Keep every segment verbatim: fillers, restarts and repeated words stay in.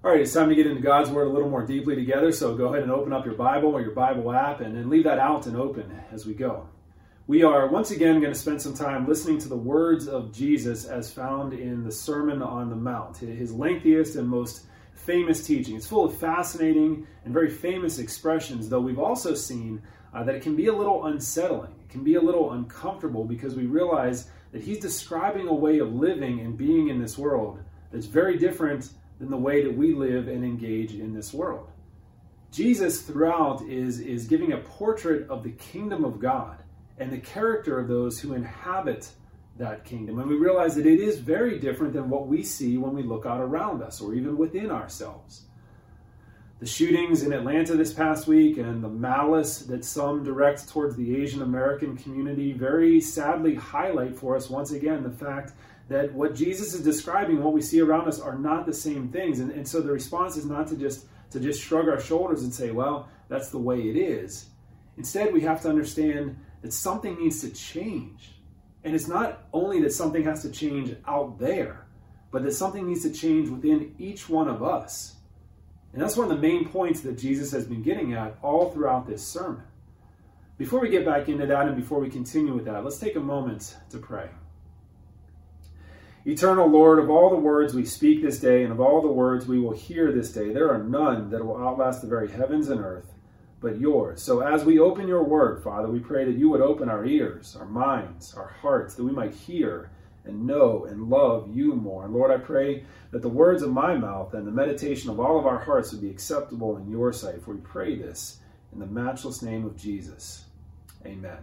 All right, it's time to get into God's Word a little more deeply together, so go ahead and open up your Bible or your Bible app and, and leave that out and open as we go. We are once again going to spend some time listening to the words of Jesus as found in the Sermon on the Mount, his lengthiest and most famous teaching. It's full of fascinating and very famous expressions, though we've also seen uh, that it can be a little unsettling. It can be a little uncomfortable because we realize that he's describing a way of living and being in this world that's very different than the way that we live and engage in this world. Jesus throughout is, is giving a portrait of the kingdom of God and the character of those who inhabit that kingdom. And we realize that it is very different than what we see when we look out around us or even within ourselves. The shootings in Atlanta this past week and the malice that some direct towards the Asian American community very sadly highlight for us once again the fact that what Jesus is describing, what we see around us, are not the same things. And, and so the response is not to just, to just shrug our shoulders and say, well, that's the way it is. Instead, we have to understand that something needs to change. And it's not only that something has to change out there, but that something needs to change within each one of us. And that's one of the main points that Jesus has been getting at all throughout this sermon. Before we get back into that and before we continue with that, let's take a moment to pray. Eternal Lord, of all the words we speak this day and of all the words we will hear this day, there are none that will outlast the very heavens and earth, but yours. So as we open your word, Father, we pray that you would open our ears, our minds, our hearts, that we might hear and know and love you more. And Lord, I pray that the words of my mouth and the meditation of all of our hearts would be acceptable in your sight. For we pray this in the matchless name of Jesus. Amen.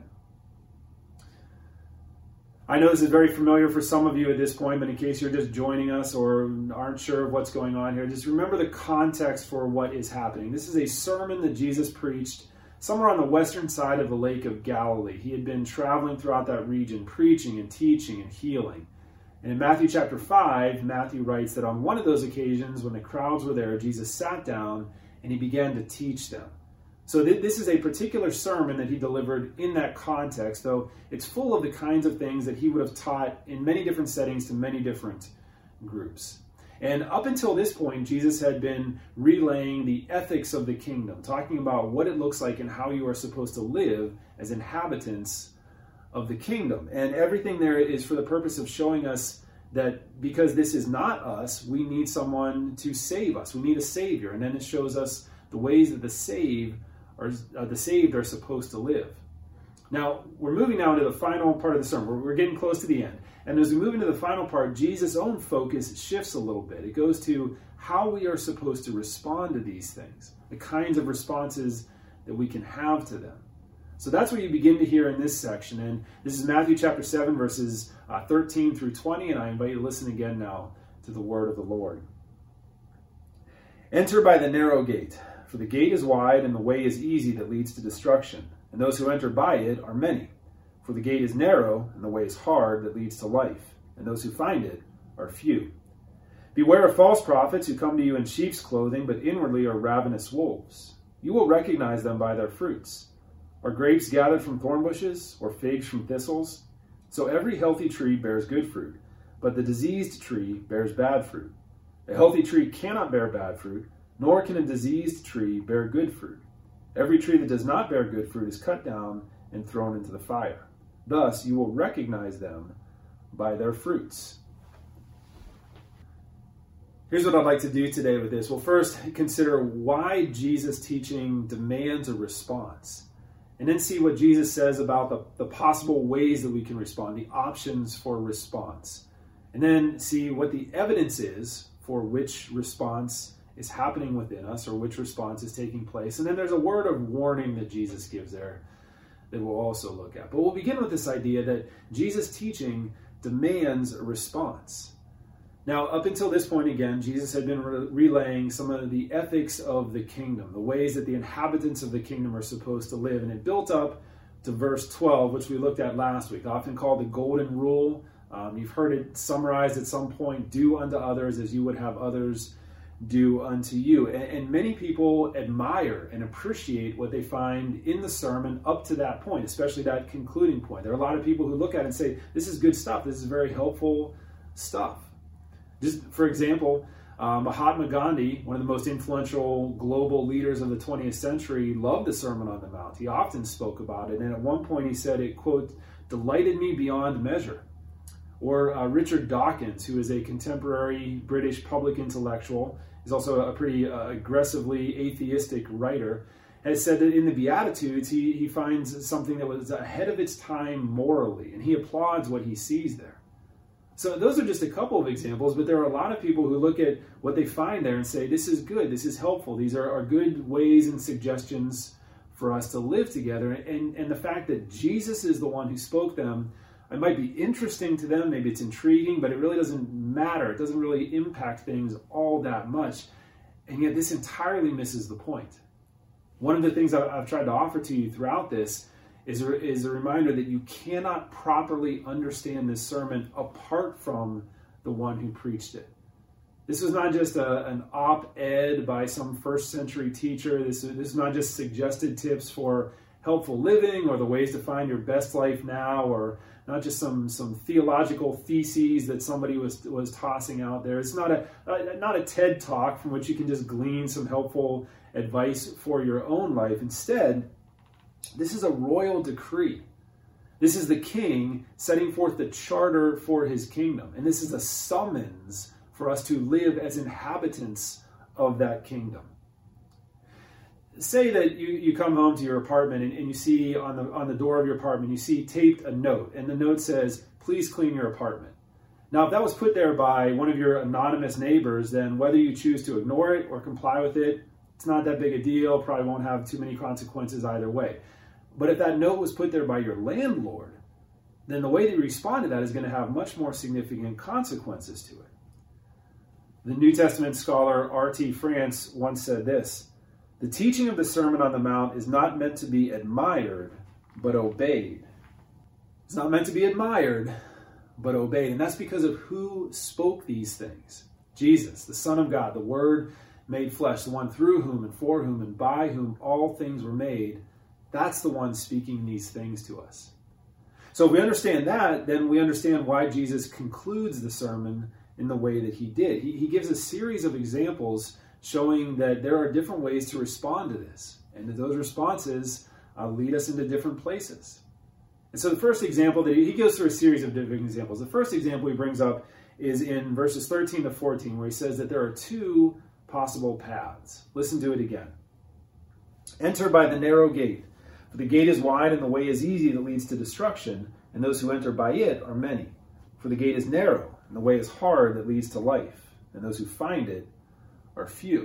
I know this is very familiar for some of you at this point, but in case you're just joining us or aren't sure of what's going on here, just remember the context for what is happening. This is a sermon that Jesus preached somewhere on the western side of the Lake of Galilee. He had been traveling throughout that region, preaching and teaching and healing. And in Matthew chapter five, Matthew writes that on one of those occasions, when the crowds were there, Jesus sat down and he began to teach them. So th- this is a particular sermon that he delivered in that context, though it's full of the kinds of things that he would have taught in many different settings to many different groups. And up until this point, Jesus had been relaying the ethics of the kingdom, talking about what it looks like and how you are supposed to live as inhabitants of the kingdom. And everything there is for the purpose of showing us that because this is not us, we need someone to save us. We need a savior. And then it shows us the ways that the saved are, uh, the saved are supposed to live. Now, we're moving now into the final part of the sermon. We're, we're getting close to the end. And as we move into the final part, Jesus' own focus shifts a little bit. It goes to how we are supposed to respond to these things, the kinds of responses that we can have to them. So that's what you begin to hear in this section. And this is Matthew chapter seven, verses uh, thirteen through twenty. And I invite you to listen again now to the word of the Lord. Enter by the narrow gate, for the gate is wide and the way is easy that leads to destruction. And those who enter by it are many. For the gate is narrow and the way is hard that leads to life. And those who find it are few. Beware of false prophets who come to you in sheep's clothing, but inwardly are ravenous wolves. You will recognize them by their fruits. Are grapes gathered from thorn bushes, or figs from thistles? So every healthy tree bears good fruit, but the diseased tree bears bad fruit. A healthy tree cannot bear bad fruit, nor can a diseased tree bear good fruit. Every tree that does not bear good fruit is cut down and thrown into the fire. Thus you will recognize them by their fruits. Here's what I'd like to do today with this. Well, first, consider why Jesus' teaching demands a response. And then see what Jesus says about the, the possible ways that we can respond, the options for response. And then see what the evidence is for which response is happening within us or which response is taking place. And then there's a word of warning that Jesus gives there that we'll also look at. But we'll begin with this idea that Jesus' teaching demands a response. Now, up until this point, again, Jesus had been re- relaying some of the ethics of the kingdom, the ways that the inhabitants of the kingdom are supposed to live. And it built up to verse twelve, which we looked at last week, often called the golden rule. Um, you've heard it summarized at some point, do unto others as you would have others do unto you. And, and many people admire and appreciate what they find in the sermon up to that point, especially that concluding point. There are a lot of people who look at it and say, this is good stuff. This is very helpful stuff. Just for example, Uh, Mahatma Gandhi, one of the most influential global leaders of the twentieth century, loved the Sermon on the Mount. He often spoke about it, and at one point he said it, quote, delighted me beyond measure. Or uh, Richard Dawkins, who is a contemporary British public intellectual, is also a pretty uh, aggressively atheistic writer, has said that in the Beatitudes he, he finds something that was ahead of its time morally, and he applauds what he sees there. So those are just a couple of examples, but there are a lot of people who look at what they find there and say, this is good, this is helpful, these are, are good ways and suggestions for us to live together. And, and the fact that Jesus is the one who spoke them, it might be interesting to them, maybe it's intriguing, but it really doesn't matter. It doesn't really impact things all that much. And yet this entirely misses the point. One of the things I've tried to offer to you throughout this is a, is a reminder that you cannot properly understand this sermon apart from the one who preached it. This was not just a, an op-ed by some first century teacher. This, this is not just suggested tips for helpful living or the ways to find your best life now, or not just some, some theological theses that somebody was, was tossing out there. It's not a, a, not a TED Talk from which you can just glean some helpful advice for your own life. Instead, this is a royal decree. This is the king setting forth the charter for his kingdom. And this is a summons for us to live as inhabitants of that kingdom. Say that you, you come home to your apartment and, and you see on the, on the door of your apartment, you see taped a note. And the note says, please clean your apartment. Now, if that was put there by one of your anonymous neighbors, then whether you choose to ignore it or comply with it, it's not that big a deal, probably won't have too many consequences either way. But if that note was put there by your landlord, then the way that you respond to that is going to have much more significant consequences to it. The New Testament scholar R T France once said this: the teaching of the Sermon on the Mount is not meant to be admired, but obeyed. It's not meant to be admired, but obeyed. And that's because of who spoke these things. Jesus, the Son of God, the Word made flesh, the one through whom and for whom and by whom all things were made. That's the one speaking these things to us. So if we understand that, then we understand why Jesus concludes the sermon in the way that he did. He, he gives a series of examples showing that there are different ways to respond to this, and that those responses uh, lead us into different places. And so the first example, that he, he goes through a series of different examples. The first example he brings up is in verses thirteen to fourteen, where he says that there are two possible paths. Listen to it again. Enter by the narrow gate, for the gate is wide and the way is easy that leads to destruction, and those who enter by it are many. For the gate is narrow and the way is hard that leads to life, and those who find it are few.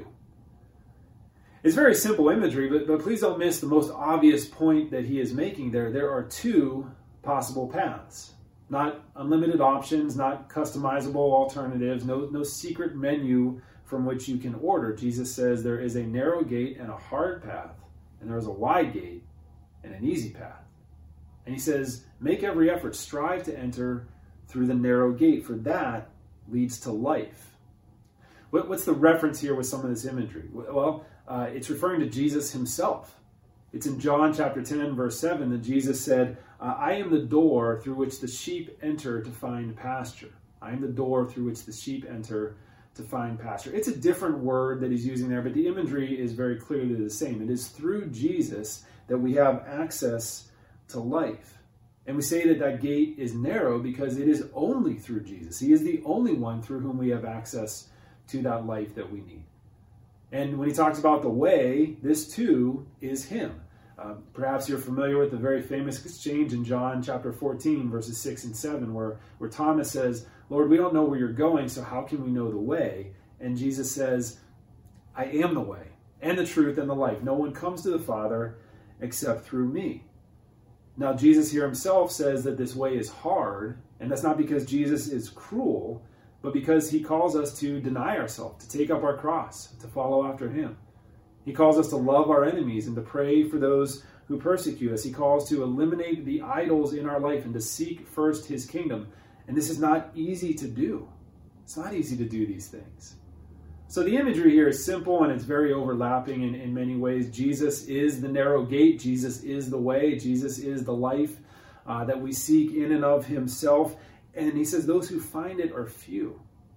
It's very simple imagery, but, but please don't miss the most obvious point that he is making there. There are two possible paths. Not unlimited options, not customizable alternatives, no, no secret menu from which you can order. Jesus says there is a narrow gate and a hard path, and there is a wide gate and an easy path. And he says, make every effort, strive to enter through the narrow gate, for that leads to life. What, what's the reference here with some of this imagery? Well, uh, it's referring to Jesus himself. It's in John chapter ten, verse seven, that Jesus said, uh, I am the door through which the sheep enter to find pasture. I am the door through which the sheep enter to find pasture. It's a different word that he's using there, but the imagery is very clearly the same. It is through Jesus that we have access to life. And we say that that gate is narrow because it is only through Jesus. He is the only one through whom we have access to that life that we need. And when he talks about the way, this too is him. Uh, perhaps you're familiar with the very famous exchange in John chapter fourteen, verses six and seven, where, where Thomas says, Lord, we don't know where you're going, so how can we know the way? And Jesus says, I am the way and the truth and the life. No one comes to the Father except through me. Now, Jesus here himself says that this way is hard, and that's not because Jesus is cruel, but because he calls us to deny ourselves, to take up our cross, to follow after him. He calls us to love our enemies and to pray for those who persecute us. He calls to eliminate the idols in our life and to seek first his kingdom. And this is not easy to do. It's not easy to do these things. So the imagery here is simple and it's very overlapping in, in many ways. Jesus is the narrow gate. Jesus is the way. Jesus is the life uh, that we seek in and of himself. And he says those who find it are few.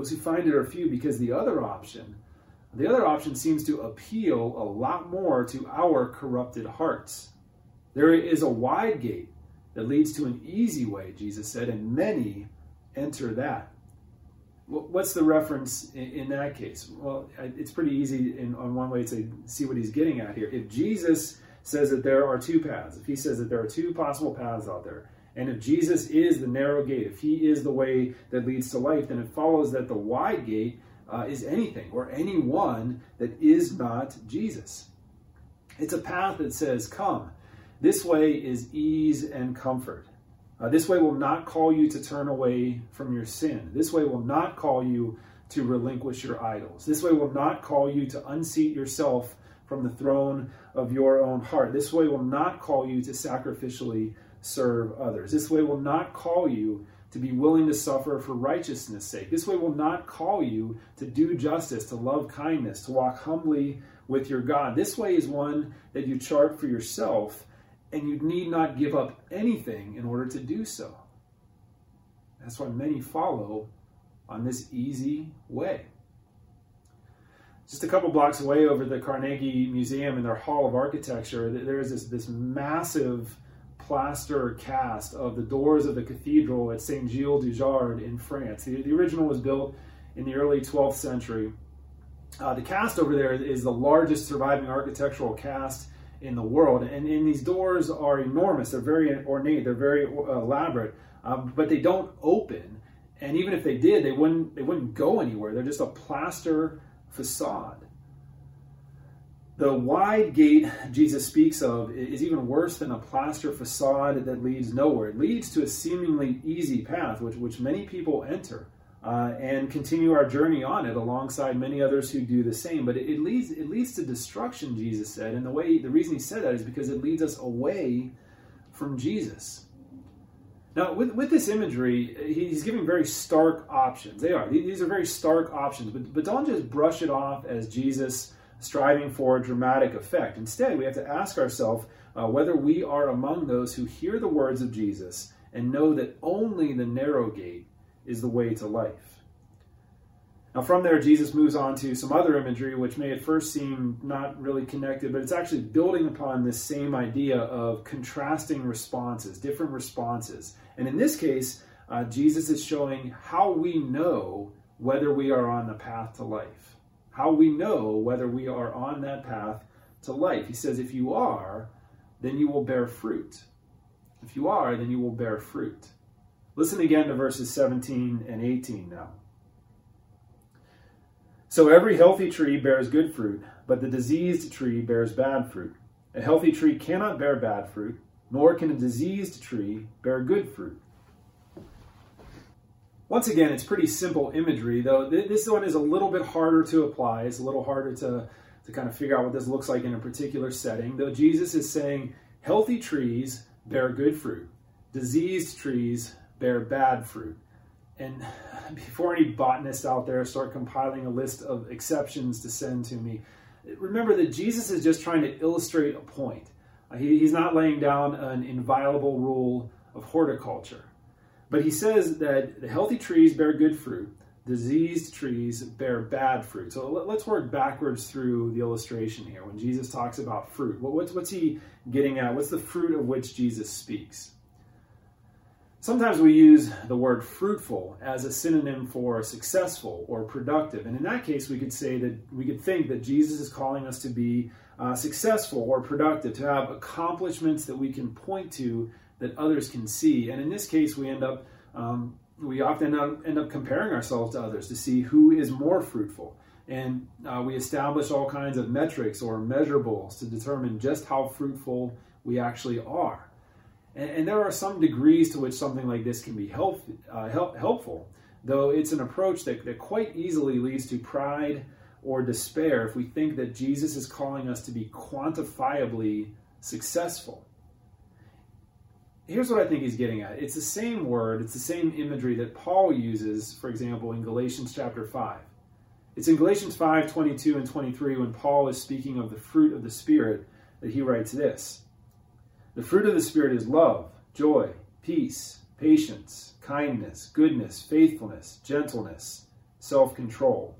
Those who find it are few, because the other option, the other option seems to appeal a lot more to our corrupted hearts. There is a wide gate that leads to an easy way, Jesus said, and many enter that. What's the reference in, in that case? Well, it's pretty easy in, on one way to see what he's getting at here. If Jesus says that there are two paths, if he says that there are two possible paths out there, and if Jesus is the narrow gate, if he is the way that leads to life, then it follows that the wide gate uh, is anything or anyone that is not Jesus. It's a path that says, come. This way is ease and comfort. Uh, this way will not call you to turn away from your sin. This way will not call you to relinquish your idols. This way will not call you to unseat yourself from the throne of your own heart. This way will not call you to sacrificially serve others. This way will not call you to be willing to suffer for righteousness' sake. This way will not call you to do justice, to love kindness, to walk humbly with your God. This way is one that you chart for yourself, and you need not give up anything in order to do so. That's why many follow on this easy way. Just a couple blocks away over the Carnegie Museum in their Hall of Architecture, there is this, this massive plaster cast of the doors of the cathedral at Saint Gilles du Jard in France. The, the original was built in the early twelfth century. Uh, the cast over there is the largest surviving architectural cast in the world, and, and these doors are enormous. They're very ornate, they're very elaborate, um, but they don't open. And even if they did, they wouldn't they wouldn't go anywhere. They're just a plaster facade. The wide gate Jesus speaks of is even worse than a plaster facade that leads nowhere. It leads to a seemingly easy path, which which many people enter uh, and continue our journey on it alongside many others who do the same. But it, it leads it leads to destruction, Jesus said. And the way the reason he said that is because it leads us away from Jesus. Now, with, with this imagery, he's giving very stark options. They are. These are very stark options. But, but don't just brush it off as Jesus striving for a dramatic effect. Instead, we have to ask ourselves uh, whether we are among those who hear the words of Jesus and know that only the narrow gate is the way to life. Now, from there, Jesus moves on to some other imagery, which may at first seem not really connected, but it's actually building upon this same idea of contrasting responses, different responses. And in this case, uh, Jesus is showing how we know whether we are on the path to life. How we know whether we are on that path to life. He says, if you are, then you will bear fruit. If you are, then you will bear fruit. Listen again to verses seventeen and eighteen now. So every healthy tree bears good fruit, but the diseased tree bears bad fruit. A healthy tree cannot bear bad fruit, nor can a diseased tree bear good fruit. Once again, it's pretty simple imagery, though this one is a little bit harder to apply. It's a little harder to, to kind of figure out what this looks like in a particular setting. Though Jesus is saying healthy trees bear good fruit. Diseased trees bear bad fruit. And before any botanists out there start compiling a list of exceptions to send to me, remember that Jesus is just trying to illustrate a point. Uh, he, he's not laying down an inviolable rule of horticulture. But he says that the healthy trees bear good fruit, diseased trees bear bad fruit. So let, let's work backwards through the illustration here. When Jesus talks about fruit, what, what's, what's he getting at? What's the fruit of which Jesus speaks? Sometimes we use the word fruitful as a synonym for successful or productive. And in that case, we could say that we could think that Jesus is calling us to be uh, successful or productive, to have accomplishments that we can point to that others can see. And in this case, we end up, um, we often end up, end up comparing ourselves to others to see who is more fruitful. And uh, we establish all kinds of metrics or measurables to determine just how fruitful we actually are. And, and there are some degrees to which something like this can be help, uh, help, helpful, though it's an approach that, that quite easily leads to pride or despair if we think that Jesus is calling us to be quantifiably successful. Here's what I think he's getting at. It's the same word, it's the same imagery that Paul uses, for example, in Galatians chapter five. It's in Galatians five, twenty-two and twenty-three, when Paul is speaking of the fruit of the Spirit, that he writes this. The fruit of the Spirit is love, joy, peace, patience, kindness, goodness, faithfulness, gentleness, self-control.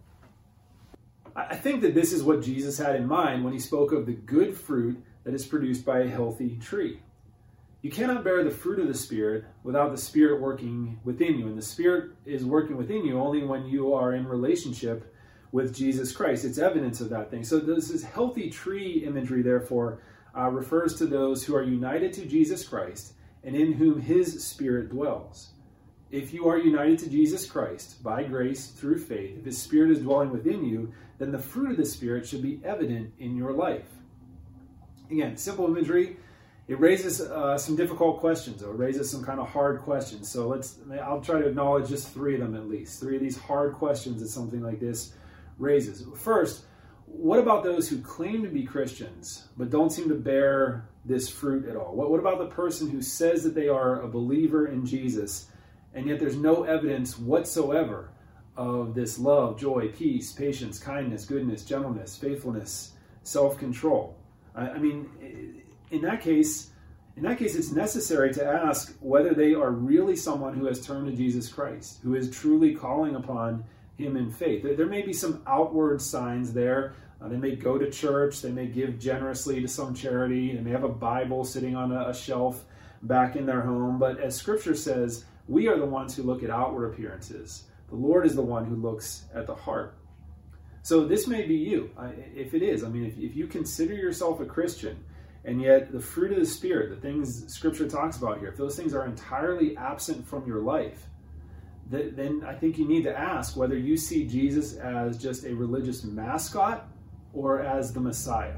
I think that this is what Jesus had in mind when he spoke of the good fruit that is produced by a healthy tree. You cannot bear the fruit of the Spirit without the Spirit working within you. And the Spirit is working within you only when you are in relationship with Jesus Christ. It's evidence of that thing. So this is healthy tree imagery, therefore, uh, refers to those who are united to Jesus Christ and in whom his Spirit dwells. If you are united to Jesus Christ by grace through faith, if his Spirit is dwelling within you, then the fruit of the Spirit should be evident in your life. Again, simple imagery. It raises uh, some difficult questions, or it raises some kind of hard questions. So let's, I'll try to acknowledge just three of them at least. Three of these hard questions that something like this raises. First, what about those who claim to be Christians, but don't seem to bear this fruit at all? What, what about the person who says that they are a believer in Jesus, and yet there's no evidence whatsoever of this love, joy, peace, patience, kindness, goodness, gentleness, faithfulness, self-control? I, I mean, in that case, in that case, it's necessary to ask whether they are really someone who has turned to Jesus Christ, who is truly calling upon him in faith. There, there may be some outward signs there. Uh, they may go to church. They may give generously to some charity. They may have a Bible sitting on a, a shelf back in their home. But as Scripture says, we are the ones who look at outward appearances. The Lord is the one who looks at the heart. So this may be you. I, if it is, I mean, if, if you consider yourself a Christian, and yet the fruit of the Spirit, the things Scripture talks about here, if those things are entirely absent from your life, th- then I think you need to ask whether you see Jesus as just a religious mascot or as the Messiah.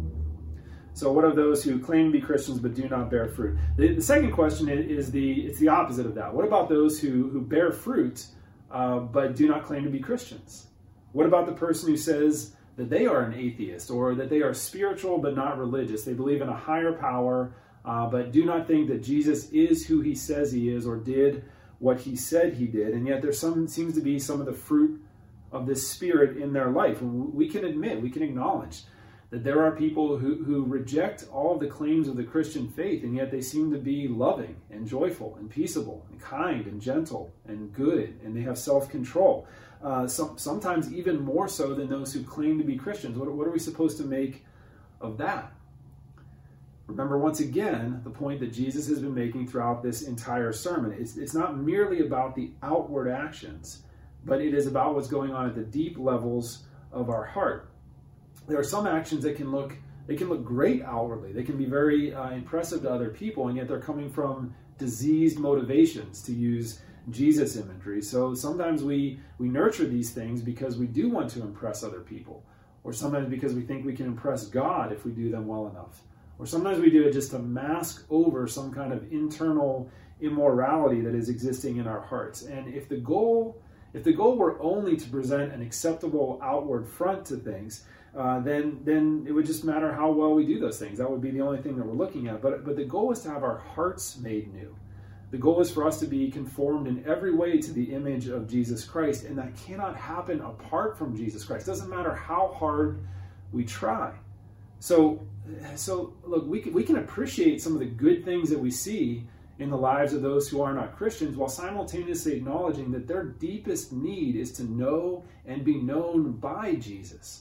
So what of those who claim to be Christians but do not bear fruit? The, the second question is the it's the opposite of that. What about those who, who bear fruit uh, but do not claim to be Christians? What about the person who says that they are an atheist, or that they are spiritual but not religious? They believe in a higher power, uh, but do not think that Jesus is who he says he is, or did what he said he did. And yet there some seems to be some of the fruit of this Spirit in their life. We can admit, we can acknowledge that there are people who, who reject all of the claims of the Christian faith, and yet they seem to be loving and joyful and peaceable and kind and gentle and good, and they have self-control. Uh, some, sometimes even more so than those who claim to be Christians. What, what are we supposed to make of that? Remember, once again, the point that Jesus has been making throughout this entire sermon. It's, it's not merely about the outward actions, but it is about what's going on at the deep levels of our heart. There are some actions that can look they can look great outwardly. They can be very uh, impressive to other people, and yet they're coming from diseased motivations, to use Jesus imagery. So sometimes we, we nurture these things because we do want to impress other people, or sometimes because we think we can impress God if we do them well enough, or sometimes we do it just to mask over some kind of internal immorality that is existing in our hearts. And if the goal if the goal were only to present an acceptable outward front to things, uh, then then it would just matter how well we do those things. That would be the only thing that we're looking at. But but the goal is to have our hearts made new. The goal is for us to be conformed in every way to the image of Jesus Christ, and that cannot happen apart from Jesus Christ. It doesn't matter how hard we try. So, so look, we can, we can appreciate some of the good things that we see in the lives of those who are not Christians, while simultaneously acknowledging that their deepest need is to know and be known by Jesus.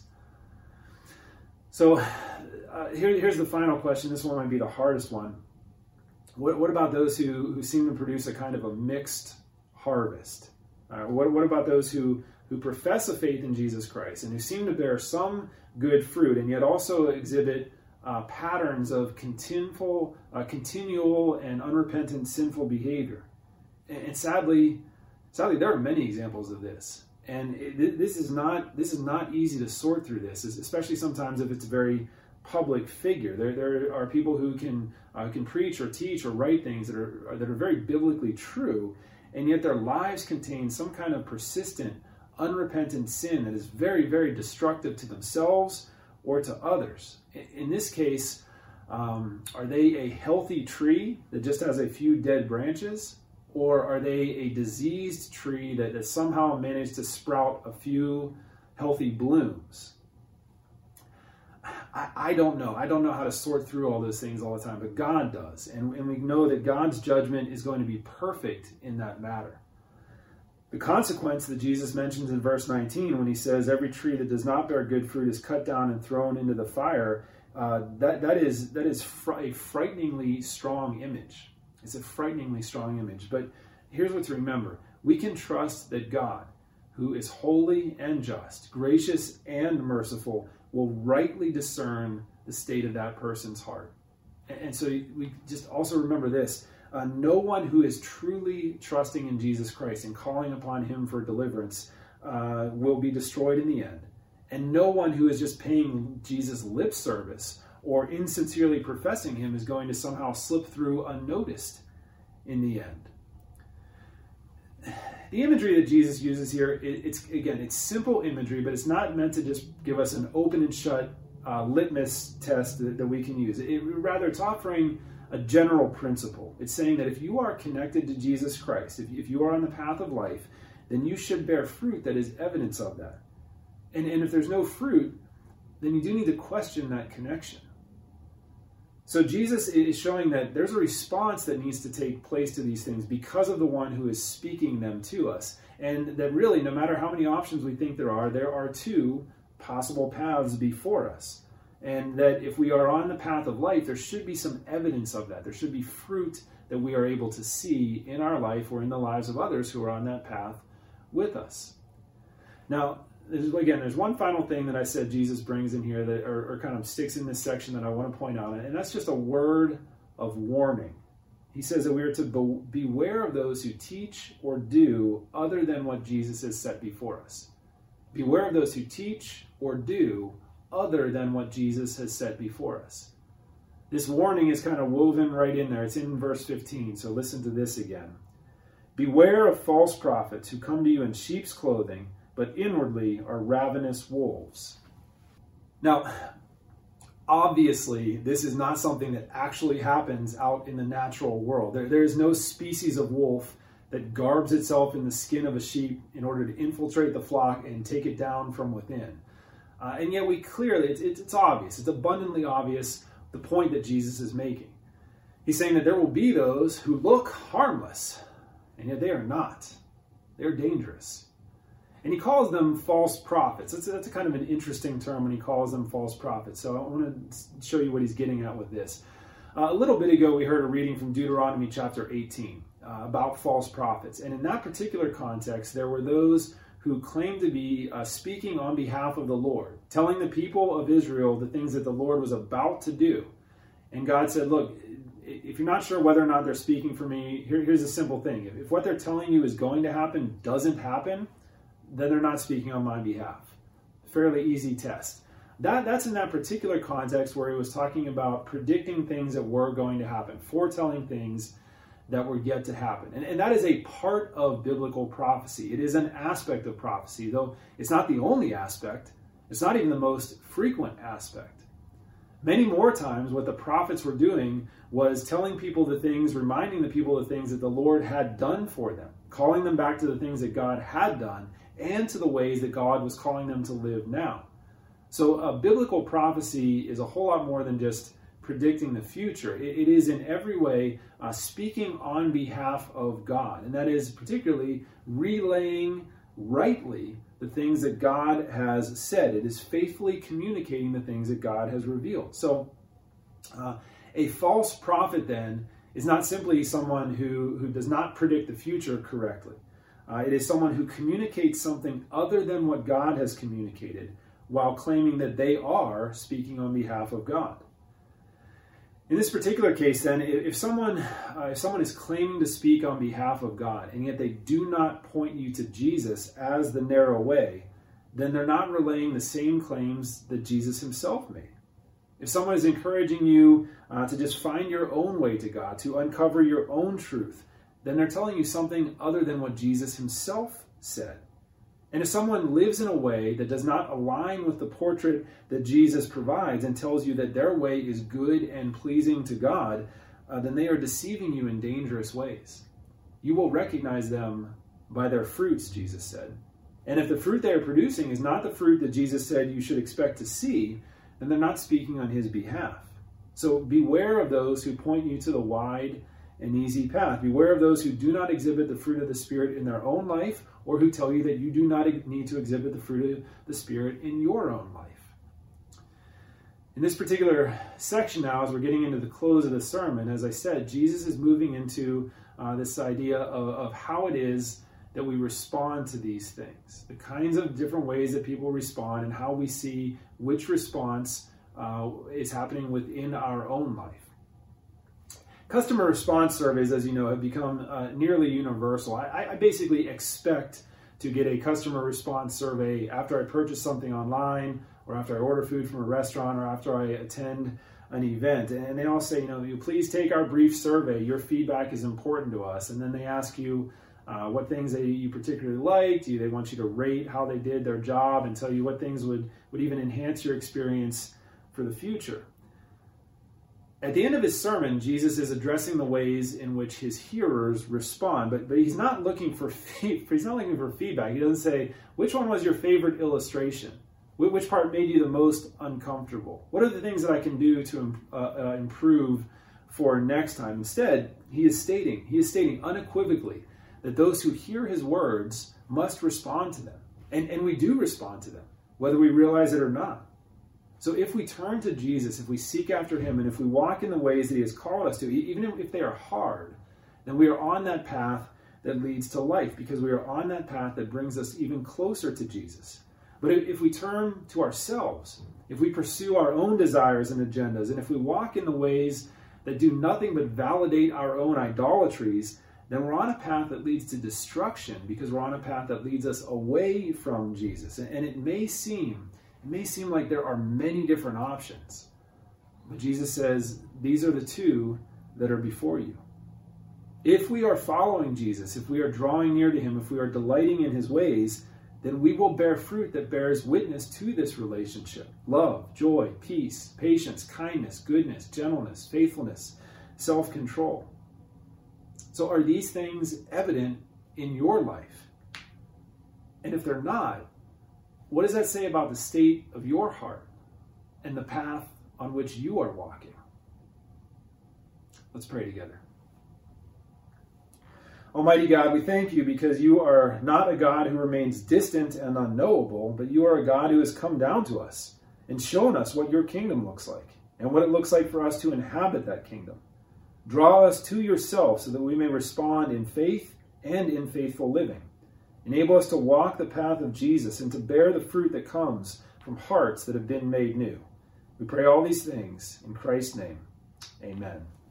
So uh, here, here's the final question. This one might be the hardest one. What, what about those who, who seem to produce a kind of a mixed harvest? Uh, what, what about those who, who profess a faith in Jesus Christ and who seem to bear some good fruit and yet also exhibit uh, patterns of continual, uh, continual and unrepentant sinful behavior? And, and sadly, sadly, there are many examples of this. And it, this is not this is not easy to sort through this, especially sometimes if it's a very public figure. There, there are people who can uh, can preach or teach or write things that are that are very biblically true, and yet their lives contain some kind of persistent, unrepentant sin that is very, very destructive to themselves or to others. In this case, um, are they a healthy tree that just has a few dead branches, or are they a diseased tree that has somehow managed to sprout a few healthy blooms? I, I don't know. I don't know how to sort through all those things all the time, but God does. And, and we know that God's judgment is going to be perfect in that matter. The consequence that Jesus mentions in verse nineteen when he says, every tree that does not bear good fruit is cut down and thrown into the fire, uh, that, that is, that is fr- a frighteningly strong image. It's a frighteningly strong image. But here's what to remember. We can trust that God, who is holy and just, gracious and merciful, will rightly discern the state of that person's heart. And, and so we just also remember this. Uh, no one who is truly trusting in Jesus Christ and calling upon him for deliverance uh, will be destroyed in the end. And no one who is just paying Jesus lip service or insincerely professing him is going to somehow slip through unnoticed in the end. The imagery that Jesus uses here, it, it's again, it's simple imagery, but it's not meant to just give us an open and shut uh, litmus test that, that we can use. It, rather, it's offering a general principle. It's saying that if you are connected to Jesus Christ, if, if you are on the path of life, then you should bear fruit that is evidence of that. And, and if there's no fruit, then you do need to question that connection. So Jesus is showing that there's a response that needs to take place to these things because of the one who is speaking them to us. And that really, no matter how many options we think there are, there are two possible paths before us. And that if we are on the path of life, there should be some evidence of that. There should be fruit that we are able to see in our life or in the lives of others who are on that path with us. Now, there's, again, there's one final thing that I said Jesus brings in here that or, or kind of sticks in this section that I want to point out, and that's just a word of warning. He says that we are to be- beware of those who teach or do other than what Jesus has set before us. Beware of those who teach or do other than what Jesus has set before us. This warning is kind of woven right in there. It's in verse fifteen, so listen to this again. Beware of false prophets who come to you in sheep's clothing, but inwardly are ravenous wolves. Now, obviously, this is not something that actually happens out in the natural world. There, there is no species of wolf that garbs itself in the skin of a sheep in order to infiltrate the flock and take it down from within. Uh, and yet we clearly, it's, it's, it's obvious, it's abundantly obvious the point that Jesus is making. He's saying that there will be those who look harmless, and yet they are not. They're dangerous. And he calls them false prophets. That's, that's a kind of an interesting term when he calls them false prophets. So I want to show you what he's getting at with this. Uh, a little bit ago, we heard a reading from Deuteronomy chapter eighteen uh, about false prophets. And in that particular context, there were those who claimed to be uh, speaking on behalf of the Lord, telling the people of Israel the things that the Lord was about to do. And God said, look, if you're not sure whether or not they're speaking for me, here, here's a simple thing. If, if what they're telling you is going to happen doesn't happen, then they're not speaking on my behalf. Fairly easy test. That, that's in that particular context where he was talking about predicting things that were going to happen, foretelling things that were yet to happen. And, and that is a part of biblical prophecy. It is an aspect of prophecy, though it's not the only aspect. It's not even the most frequent aspect. Many more times what the prophets were doing was telling people the things, reminding the people the things that the Lord had done for them, calling them back to the things that God had done and to the ways that God was calling them to live now. So a biblical prophecy is a whole lot more than just predicting the future. It, it is in every way uh, speaking on behalf of God, and that is particularly relaying rightly the things that God has said. It is faithfully communicating the things that God has revealed. So uh, a false prophet then is not simply someone who, who does not predict the future correctly. Uh, it is someone who communicates something other than what God has communicated while claiming that they are speaking on behalf of God. In this particular case, then, if someone uh, if someone is claiming to speak on behalf of God, and yet they do not point you to Jesus as the narrow way, then they're not relaying the same claims that Jesus himself made. If someone is encouraging you uh, to just find your own way to God, to uncover your own truth, then they're telling you something other than what Jesus himself said. And if someone lives in a way that does not align with the portrait that Jesus provides and tells you that their way is good and pleasing to God, uh, then they are deceiving you in dangerous ways. You will recognize them by their fruits, Jesus said. And if the fruit they are producing is not the fruit that Jesus said you should expect to see, then they're not speaking on his behalf. So beware of those who point you to the wide and easy path. Beware of those who do not exhibit the fruit of the Spirit in their own life or who tell you that you do not need to exhibit the fruit of the Spirit in your own life. In this particular section now, as we're getting into the close of the sermon, as I said, Jesus is moving into uh, this idea of, of how it is that we respond to these things, the kinds of different ways that people respond, and how we see which response uh, is happening within our own life. Customer response surveys, as you know, have become uh, nearly universal. I, I basically expect to get a customer response survey after I purchase something online, or after I order food from a restaurant, or after I attend an event. And they all say, you know, you please take our brief survey. Your feedback is important to us. And then they ask you uh, what things they, you particularly liked. They want you to rate how they did their job and tell you what things would, would even enhance your experience for the future. At the end of his sermon, Jesus is addressing the ways in which his hearers respond, but, but he's not looking for he's not looking for feedback. He doesn't say, which one was your favorite illustration? Which part made you the most uncomfortable? What are the things that I can do to uh, uh, improve for next time? Instead, he is stating, he is stating unequivocally that those who hear his words must respond to them. And, and we do respond to them, whether we realize it or not. So if we turn to Jesus, if we seek after him, and if we walk in the ways that he has called us to, even if they are hard, then we are on that path that leads to life, because we are on that path that brings us even closer to Jesus. But if we turn to ourselves, if we pursue our own desires and agendas, and if we walk in the ways that do nothing but validate our own idolatries, then we're on a path that leads to destruction, because we're on a path that leads us away from Jesus. And it may seem, it may seem like there are many different options, but Jesus says these are the two that are before you. If we are following Jesus, if we are drawing near to him, if we are delighting in his ways, then we will bear fruit that bears witness to this relationship. Love, joy, peace, patience, kindness, goodness, gentleness, faithfulness, self-control. So are these things evident in your life? And if they're not, what does that say about the state of your heart and the path on which you are walking? Let's pray together. Almighty God, we thank you because you are not a God who remains distant and unknowable, but you are a God who has come down to us and shown us what your kingdom looks like and what it looks like for us to inhabit that kingdom. Draw us to yourself so that we may respond in faith and in faithful living. Enable us to walk the path of Jesus and to bear the fruit that comes from hearts that have been made new. We pray all these things in Christ's name. Amen.